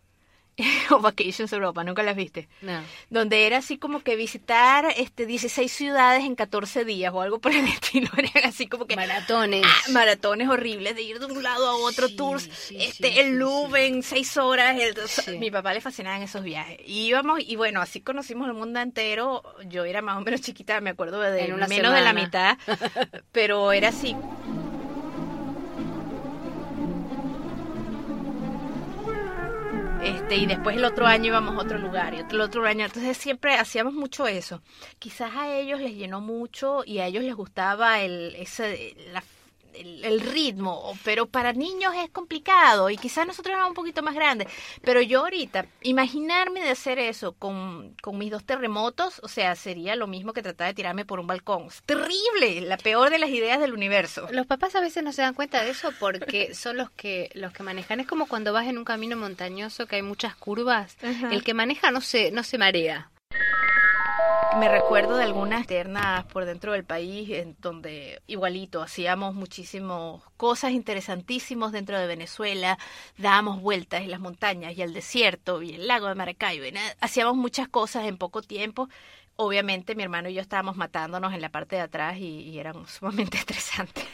o Vacations Europa, ¿nunca las viste? No. Donde era así como que visitar este dieciséis ciudades en catorce días o algo por el estilo, eran así como que Maratones. ah, maratones horribles de ir de un lado a otro, Sí, tours, sí, este sí, el sí, Louvre sí. en seis horas, el- Sí. mi papá le fascinaban esos viajes, y íbamos y bueno, así conocimos el mundo entero. Yo era más o menos chiquita, me acuerdo de En una menos de la semana. mitad, pero era así. Este, y después el otro año íbamos a otro lugar y otro, el otro año, entonces siempre hacíamos mucho eso. Quizás a ellos les llenó mucho y a ellos les gustaba el ese la, el, el ritmo, pero para niños es complicado y quizás nosotros éramos un poquito más grandes, pero yo ahorita, imaginarme de hacer eso con, con mis dos terremotos, o sea, sería lo mismo que tratar de tirarme por un balcón. Es terrible, la peor de las ideas del universo. Los papás a veces no se dan cuenta de eso porque son los que los que manejan. Es como cuando vas en un camino montañoso que hay muchas curvas. Ajá. El que maneja no se, no se marea. Me recuerdo de algunas ternas por dentro del país en donde igualito hacíamos muchísimas cosas interesantísimas dentro de Venezuela, dábamos vueltas en las montañas y al desierto y el lago de Maracaibo, hacíamos muchas cosas en poco tiempo. Obviamente mi hermano y yo estábamos matándonos en la parte de atrás y, y eran sumamente estresantes.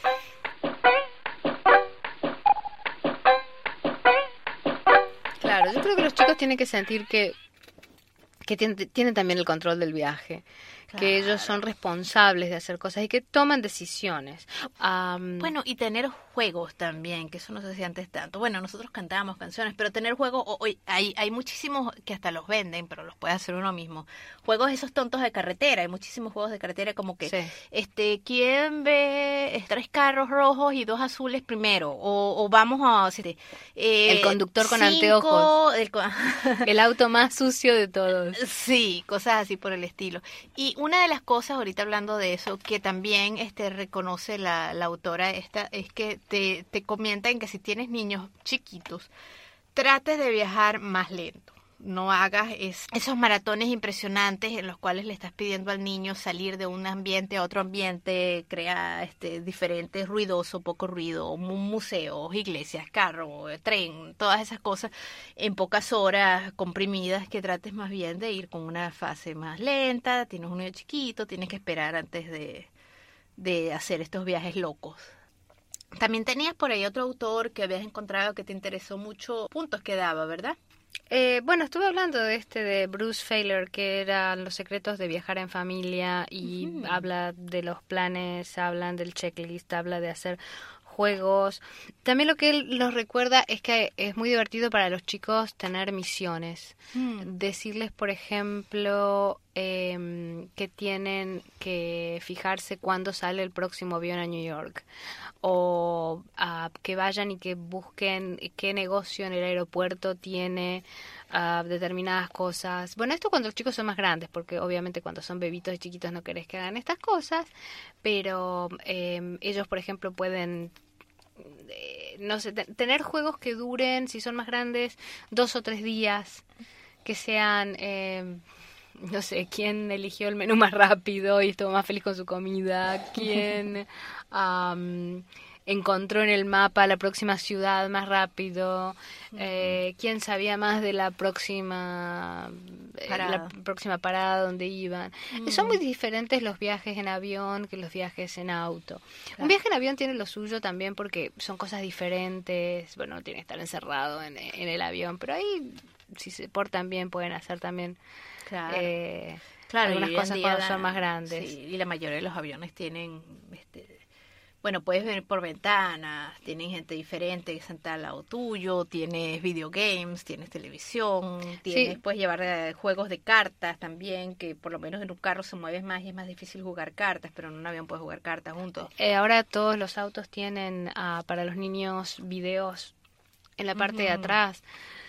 Claro, yo creo que los chicos tienen que sentir que que tienen, tienen también el control del viaje, claro. Que ellos son responsables de hacer cosas y que toman decisiones. Um, bueno, y tener juegos también, que eso no se hacía antes tanto. Bueno, nosotros cantábamos canciones, pero tener juegos, hoy hay, hay muchísimos que hasta los venden, pero los puede hacer uno mismo. Juegos esos tontos de carretera, hay muchísimos juegos de carretera como que, sí. este, ¿quién ve tres carros rojos y dos azules primero? O, o vamos a... Este, eh, el conductor con cinco, anteojos. El, el auto más sucio de todos. Sí, cosas así por el estilo. Y una de las cosas, ahorita hablando de eso, que también este reconoce la, la autora esta, es que te, te comentan que si tienes niños chiquitos, trates de viajar más lento. No hagas es, esos maratones impresionantes en los cuales le estás pidiendo al niño salir de un ambiente a otro ambiente, crea este diferentes, ruidoso, poco ruido, museos, iglesias, carro, tren, todas esas cosas en pocas horas comprimidas, que trates más bien de ir con una fase más lenta. Tienes un niño chiquito, tienes que esperar antes de, de hacer estos viajes locos. También tenías por ahí otro autor que habías encontrado que te interesó mucho, puntos que daba, ¿verdad? Eh, bueno, estuve hablando de este de Bruce Feiler, que eran Los secretos de viajar en familia, y uh-huh. habla de los planes, hablan del checklist, habla de hacer juegos. También lo que él nos recuerda es que es muy divertido para los chicos tener misiones. Mm. Decirles, por ejemplo, eh, que tienen que fijarse cuándo sale el próximo avión a New York. O uh, que vayan y que busquen qué negocio en el aeropuerto tiene uh, determinadas cosas. Bueno, esto cuando los chicos son más grandes, porque obviamente cuando son bebitos y chiquitos no querés que hagan estas cosas, pero eh, ellos, por ejemplo, pueden... Eh, no sé, t- tener juegos que duren, si son más grandes, dos o tres días, que sean, eh, no sé, quién eligió el menú más rápido y estuvo más feliz con su comida, quién um, encontró en el mapa la próxima ciudad más rápido, eh, quién sabía más de la próxima parada, la próxima parada donde iban. Mm. Son muy diferentes los viajes en avión que los viajes en auto. Claro. Un viaje en avión tiene lo suyo también porque son cosas diferentes. Bueno, no tiene que estar encerrado en, en el avión, pero ahí, si se portan bien, pueden hacer también claro. eh, claro, algunas cosas cuando la, son más grandes. Sí, y la mayoría de los aviones tienen... este Bueno, puedes venir por ventanas, tienen gente diferente sentada al lado tuyo, tienes videogames, tienes televisión, tienes, sí. puedes llevar eh, juegos de cartas también, que por lo menos en un carro se mueves más y es más difícil jugar cartas, pero en un avión puedes jugar cartas juntos. Eh, ahora todos los autos tienen uh, para los niños videos en la parte uh-huh. de atrás,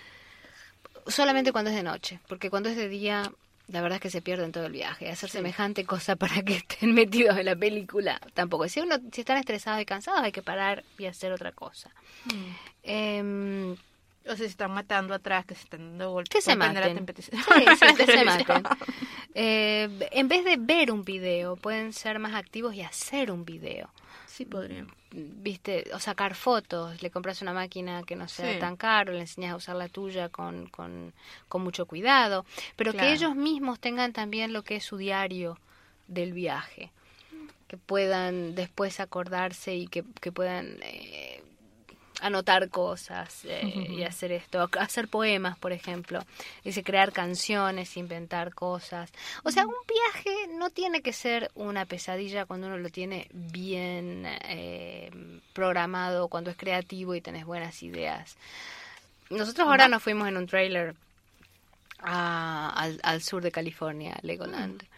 solamente cuando es de noche, porque cuando es de día... La verdad es que se pierden todo el viaje. Hacer sí. semejante cosa para que estén metidos en la película tampoco. Si uno si están estresados y cansados, hay que parar y hacer otra cosa. Mm. Eh, o sea, se están matando atrás, que se están dando golpes. Que se maten. Sí, sí, que se maten. Eh, en vez de ver un video, pueden ser más activos y hacer un video. Sí, podrían. Viste, o sacar fotos, le compras una máquina que no sea sí. tan caro, le enseñas a usar la tuya con, con, con mucho cuidado, pero claro. que ellos mismos tengan también lo que es su diario del viaje, que puedan después acordarse y que, que puedan eh, anotar cosas eh, uh-huh. y hacer esto, hacer poemas, por ejemplo, dice crear canciones, inventar cosas. O sea, un viaje no tiene que ser una pesadilla cuando uno lo tiene bien eh, programado, cuando es creativo y tenés buenas ideas. Nosotros ahora nos fuimos en un trailer a, al, al sur de California, Legoland. Uh-huh.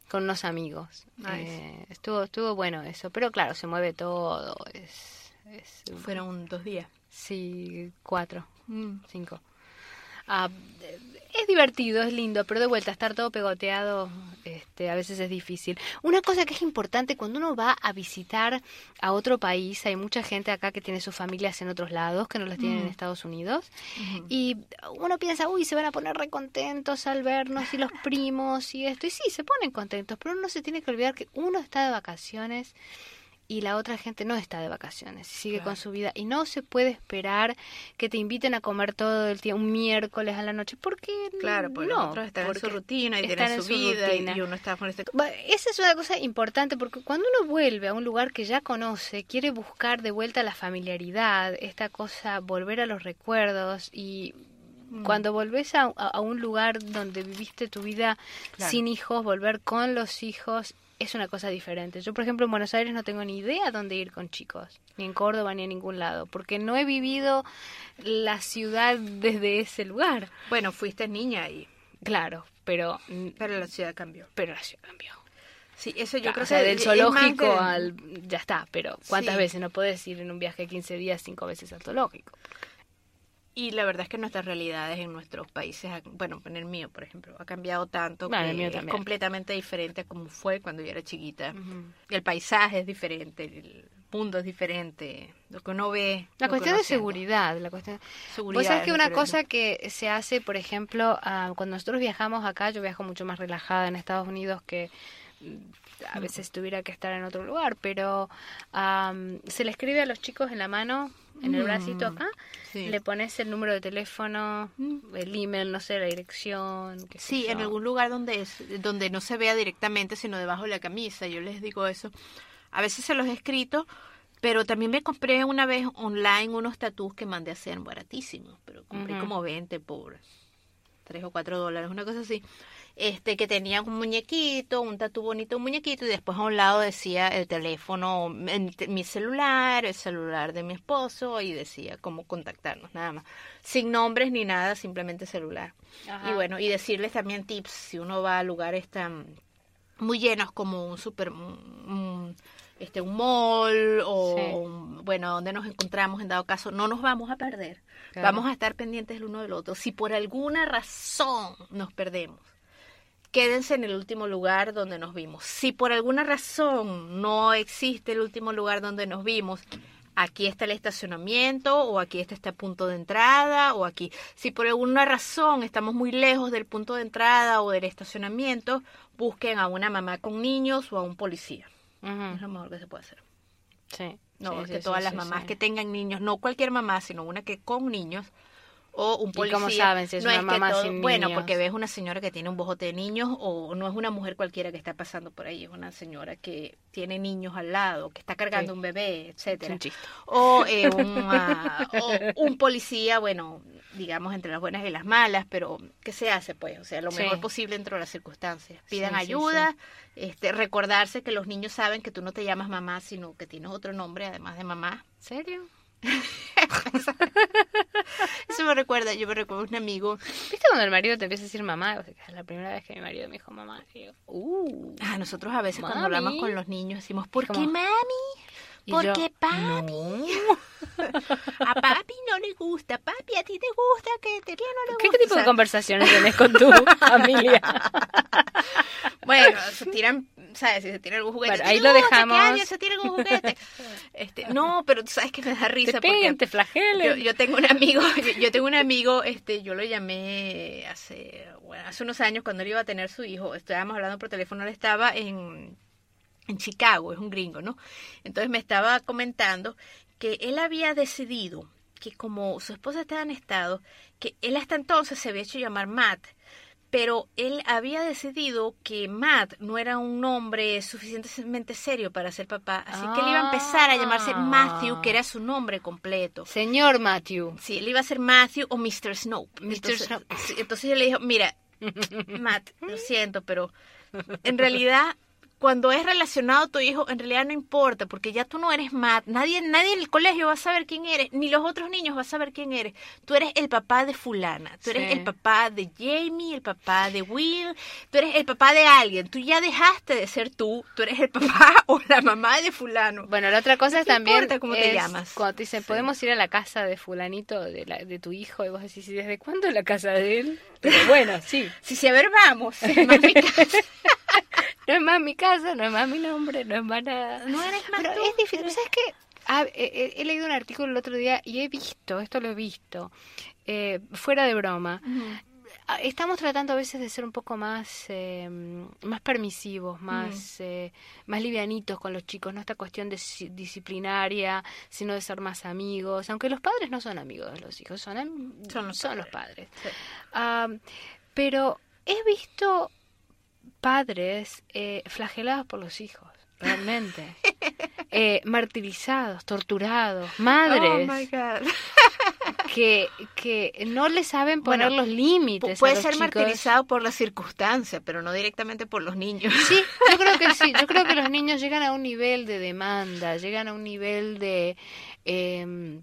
con unos amigos. Nice. Eh, estuvo estuvo bueno eso, pero claro, se mueve todo. Es, es Fueron dos días. Sí, cuatro, Mm. cinco. Ah, es divertido, es lindo, pero de vuelta, estar todo pegoteado este, a veces es difícil. Una cosa que es importante cuando uno va a visitar a otro país, hay mucha gente acá que tiene sus familias en otros lados, que no las tienen Mm. en Estados Unidos, Ujú. y uno piensa, uy, se van a poner recontentos al vernos, y los primos, y esto, y sí, se ponen contentos, pero uno se tiene que olvidar que uno está de vacaciones y la otra gente no está de vacaciones, sigue Claro. con su vida y no se puede esperar que te inviten a comer todo el tiempo un miércoles a la noche, porque Claro, porque no, los otros están en su porque rutina y están tienen en su su vida y, rutina. y uno está con este... Va, esa es una cosa importante porque cuando uno vuelve a un lugar que ya conoce, quiere buscar de vuelta la familiaridad, esta cosa, volver a los recuerdos y Mm. cuando volvés a, a- a un lugar donde viviste tu vida Claro. sin hijos, volver con los hijos es una cosa diferente. Yo, por ejemplo, en Buenos Aires no tengo ni idea dónde ir con chicos, ni en Córdoba ni en ningún lado, porque no he vivido la ciudad desde ese lugar. Bueno, fuiste niña y... Claro, pero Pero la ciudad cambió. pero la ciudad cambió. Sí, eso yo O creo sea, que del es más zoológico de- al... ya está, pero ¿cuántas Sí. veces no podés ir en un viaje de quince días cinco veces al zoológico? Y la verdad es que nuestras realidades en nuestros países, ha- bueno, en el mío, por ejemplo, ha cambiado tanto Bueno, que el mío es también. completamente diferente a como fue cuando yo era chiquita. Ujú. El paisaje es diferente, el mundo es diferente, lo que uno ve... La lo que cuestión uno de siente. seguridad, la cuestión... Seguridad Vos sabés es que una diferente. cosa que se hace, por ejemplo, ah, cuando nosotros viajamos acá, yo viajo mucho más relajada en Estados Unidos que mm, a veces tuviera que estar en otro lugar, pero am, se le escribe a los chicos en la mano, en el Mm, bracito acá, sí. le pones el número de teléfono, el email, no sé, la dirección, qué sé Sí, yo. en algún lugar donde es, donde no se vea directamente, sino debajo de la camisa. Yo les digo eso. A veces se los he escrito, pero también me compré una vez online unos tatús que mandé a hacer baratísimos, pero compré Ujú. como veinte por tres o cuatro dólares, una cosa así. Este, que tenía un muñequito, un tatú bonito, un muñequito, y después a un lado decía el teléfono, en- mi celular, el celular de mi esposo, y decía cómo contactarnos, nada más. Sin nombres ni nada, simplemente celular. Ajá. Y bueno, y decirles también tips, si uno va a lugares tan muy llenos como un super, un, un, este, un mall, o Sí. un- bueno, donde nos encontramos, en dado caso, no nos vamos a perder. Claro. Vamos a estar pendientes el uno del otro. Si por alguna razón nos perdemos, quédense en el último lugar donde nos vimos. Si por alguna razón no existe el último lugar donde nos vimos, aquí está el estacionamiento, o aquí está este punto de entrada, o aquí. Si por alguna razón estamos muy lejos del punto de entrada o del estacionamiento, busquen a una mamá con niños o a un policía. Ujú. Es lo mejor que se puede hacer. Sí. No, Sí, que sí, todas sí, las sí, mamás sí. que tengan niños, no cualquier mamá, sino una que con niños, o un ¿Y policía. cómo saben si es no una que mamá todo- sin Bueno, niños? porque ves una señora que tiene un bojote de niños, o no es una mujer cualquiera que está pasando por ahí, es una señora que tiene niños al lado, que está cargando Sí. un bebé, etcétera. Es un chiste. O, eh, un, ah, o un policía, bueno, digamos entre las buenas y las malas, pero ¿qué se hace pues? O sea, lo Sí. mejor posible dentro de las circunstancias. Pidan Sí, sí, ayuda, este, recordarse que los niños saben que tú no te llamas mamá, sino que tienes otro nombre además de mamá. ¿Serio? Eso me recuerda, yo me recuerdo un amigo. ¿Viste cuando el marido te empieza a decir mamá? O sea, que es la primera vez que mi marido me dijo mamá. Y yo, uh. Ah, nosotros a veces cuando Mami. hablamos con los niños decimos, ¿por Como- qué mami? Y ¿Por yo, qué papi? A papi no le gusta, papi a ti te gusta, que te no le ¿Qué, gusta. qué tipo O sea, de conversaciones tenés con tu familia? Bueno, se tiran, ¿sabes? Si se tiran algún juguete. Bueno, ¿te ahí lo gusta que dejamos. alguien se tire algún juguete? Este, no, pero tú sabes que me da risa Te peguen, porque te flagelen. yo, yo tengo un amigo, yo, yo tengo un amigo, este, yo lo llamé hace, bueno, hace unos años cuando él iba a tener su hijo. Estábamos hablando por teléfono, él estaba en, en Chicago, es un gringo, ¿no? Entonces me estaba comentando que él había decidido que como su esposa estaba en estado, que él hasta entonces se había hecho llamar Matt, pero él había decidido que Matt no era un nombre suficientemente serio para ser papá, así que él iba a empezar a llamarse Ah. Matthew, que era su nombre completo. Señor Matthew. Sí, él iba a ser Matthew o mister Snope. mister Entonces, Snope. sí, entonces yo le dije, mira, Matt, lo siento, pero en realidad cuando es relacionado a tu hijo, en realidad no importa, porque ya tú no eres más, nadie, nadie en el colegio va a saber quién eres, ni los otros niños va a saber quién eres. Tú eres el papá de fulana, tú eres Sí. el papá de Jamie, el papá de Will, tú eres el papá de alguien, tú ya dejaste de ser tú, tú eres el papá o la mamá de fulano. Bueno, la otra cosa No es te también importa cómo te es llamas. cuando te dicen, Sí. podemos ir a la casa de fulanito, de, la, de tu hijo, y vos decís, ¿y desde cuándo es la casa de él? Pero bueno, sí. Sí, sí, a ver, vamos. es más mi casa. No es más mi casa, no es más mi nombre, no es más nada. No eres más Pero tú, es difícil, eres- ¿sabes qué? Ah, he, he- he leído un artículo el otro día y he visto, esto lo he visto, eh, fuera de broma. Ah, Estamos tratando a veces de ser un poco más eh, más permisivos, más eh, más livianitos con los chicos, no esta cuestión de si- disciplinaria, sino de ser más amigos, aunque los padres no son amigos de los hijos, son, am- Son los son los padres. Sí. Ah, pero he visto padres eh, flagelados por los hijos, realmente. Eh, martirizados, torturados, madres Oh my God. que, que no le saben poner Bueno, los límites. Pu- Puede a los ser chicos. martirizado por las circunstancias, pero no directamente por los niños. Sí, yo creo que sí. Yo creo que los niños llegan a un nivel de demanda, llegan a un nivel de. Eh,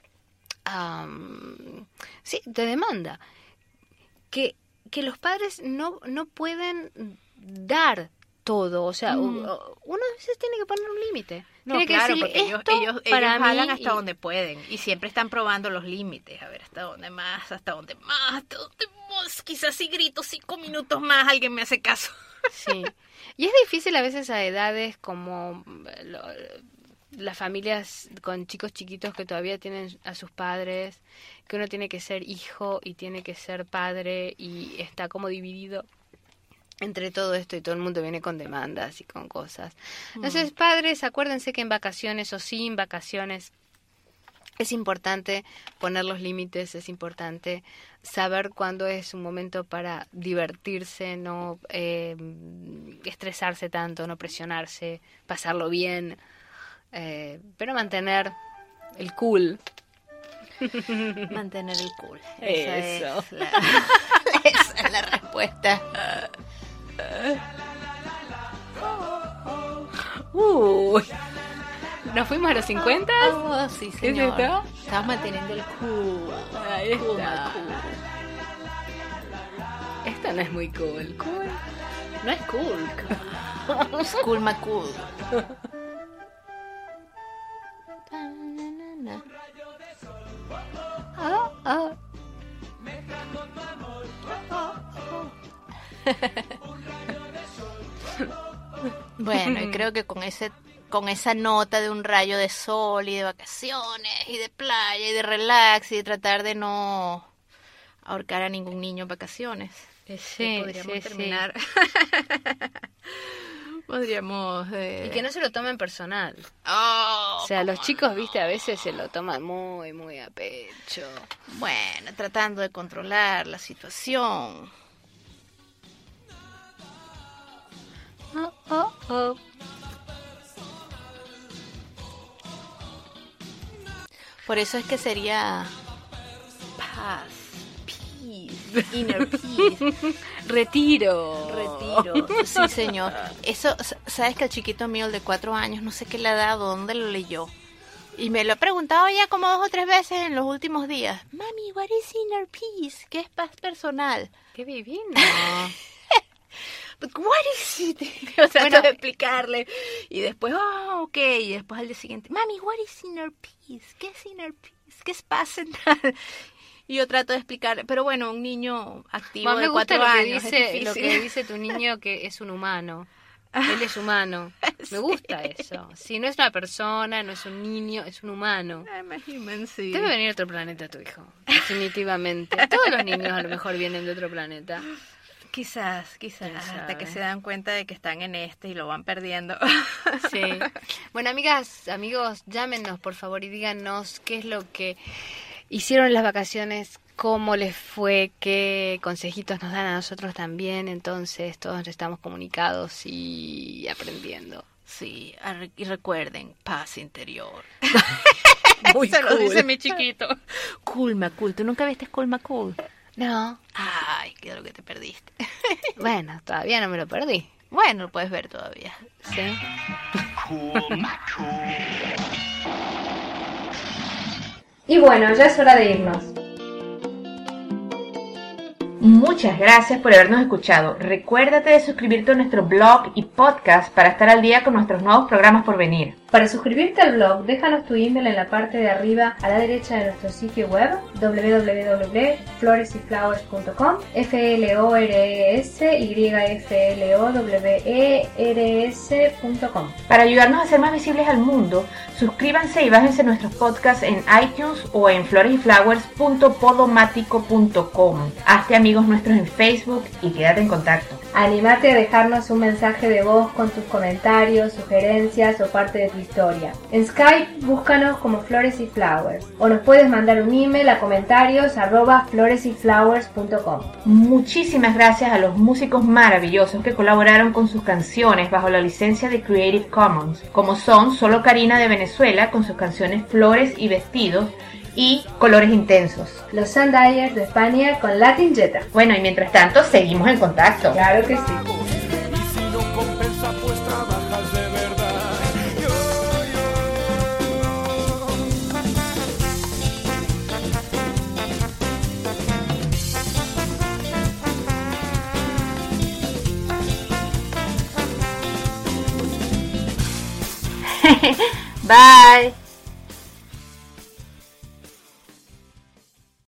am, sí, de demanda. Que, que los padres no, no pueden dar todo. O sea, u- uno a veces tiene que poner un límite. No, tiene que claro, decirle, porque ellos, "Esto ellos, para ellos mí", jalan hasta y- donde pueden y siempre están probando los límites, a ver hasta dónde más, hasta dónde más, hasta dónde más, quizás si grito cinco minutos más alguien me hace caso. Sí. Y es difícil a veces a edades como eh, lo- las familias con chicos chiquitos que todavía tienen a sus padres, que uno tiene que ser hijo y tiene que ser padre y está como dividido entre todo esto y todo el mundo viene con demandas y con cosas. Entonces, padres, acuérdense que en vacaciones o sin vacaciones es importante poner los límites, es importante saber cuándo es un momento para divertirse, no eh, estresarse tanto, no presionarse, pasarlo bien, eh, pero mantener el cool. Mantener el cool. Eso. Esa es la, esa es la respuesta. Uy, ¿nos fuimos a los cincuenta? Oh, sí, ¿Es señor. esto? Estamos manteniendo el cool. Ahí Cool, está. cool. Esto no es muy cool. Cool. No es cool. Es cool, ma cool. Ah, ah. Bueno, y creo que con ese con esa nota de un rayo de sol y de vacaciones y de playa y de relax y de tratar de no ahorcar a ningún niño en vacaciones. Sí, podríamos sí, sí. terminar. Podríamos eh... Y que no se lo tomen personal. Oh, O sea, los cómo chicos, no. viste, a veces se lo toman muy, muy a pecho. Bueno, tratando de controlar la situación. Oh, oh, oh. Por eso es que sería paz, peace, inner peace. Retiro. Retiro. Sí, señor. Eso, s- sabes que el chiquito mío, el de cuatro años, no sé qué le ha dado, dónde lo leyó. Y me lo he preguntado ya como dos o tres veces en los últimos días. Mami, what is inner peace? ¿Qué es paz personal? Qué divino. But what is it? Yo trato Bueno, de explicarle. Y después, oh, ok. Y después al día siguiente, mami, what is inner peace? ¿Qué es inner peace? ¿Qué es paz central? Y yo trato de explicarle. Pero bueno, un niño activo Más de me gusta cuatro lo que años es dice, lo difícil. que dice tu niño, que es un humano. Él es humano. Me gusta eso. Si no es una persona, no es un niño, es un humano. I'm a human, sí. Debe venir de otro planeta tu hijo, definitivamente. Todos los niños a lo mejor vienen de otro planeta. Quizás, quizás, ¿Quién hasta sabe? que se dan cuenta de que están en este y lo van perdiendo. Sí. Bueno, amigas, amigos, llámenos por favor y díganos qué es lo que hicieron en las vacaciones, cómo les fue, qué consejitos nos dan a nosotros también. Entonces, todos estamos comunicados y aprendiendo. Sí, ar- y recuerden, paz interior. Muy Se lo cool. dice mi chiquito. Cool, Macul. ¿Tú nunca viste Cool, Macul? No, Ay, qué es lo que te perdiste. bueno, todavía no me lo perdí. Bueno, lo puedes ver todavía. Sí. Y bueno, ya es hora de irnos. Muchas gracias por habernos escuchado. Recuérdate de suscribirte a nuestro blog y podcast para estar al día con nuestros nuevos programas por venir. Para suscribirte al blog, déjanos tu email en la parte de arriba a la derecha de nuestro sitio web doble u doble u doble u punto flores y flowers punto com, F L O R E S Y F L O W E R S punto com. Para ayudarnos a ser más visibles al mundo, suscríbanse y bájense nuestros podcasts en iTunes o en flores y flowers punto podomático punto com. Hazte amigos nuestros en Facebook y quédate en contacto. Anímate a dejarnos un mensaje de voz con tus comentarios, sugerencias o parte de tu historia. En Skype, búscanos como Flores y Flowers o nos puedes mandar un email a comentarios arroba flores y flowers punto com. Muchísimas gracias a los músicos maravillosos que colaboraron con sus canciones bajo la licencia de Creative Commons, como son Solo Karina de Venezuela con sus canciones Flores y Vestidos y Colores Intensos. Los Sundiers de España con Latin Jetta. Bueno, y mientras tanto, seguimos en contacto. Claro que sí. Y si no compensa, pues trabajas de verdad. Yo, Bye.